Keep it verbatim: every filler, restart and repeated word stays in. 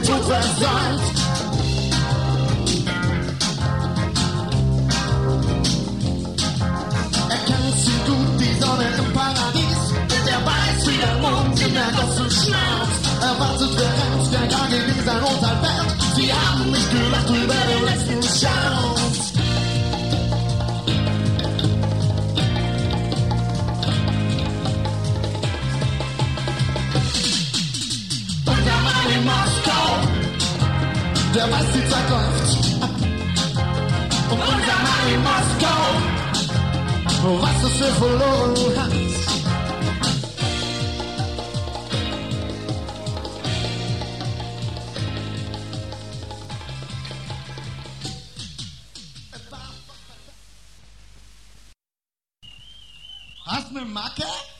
Tod versäumt. Er kennt sie gut, die Sonne im Paradies, und er weiß, wie der Mond in der Gosse schnarrt. Er wartet, wer rennt, der Gang in sein Urteil fährt. Sie haben nicht gelacht über den letzten Shout. Unser Mann in Moskau, der weiß, die Zeit läuft. Und unser Mann in Moskau, was es für verloren hat. Hast du eine Macke?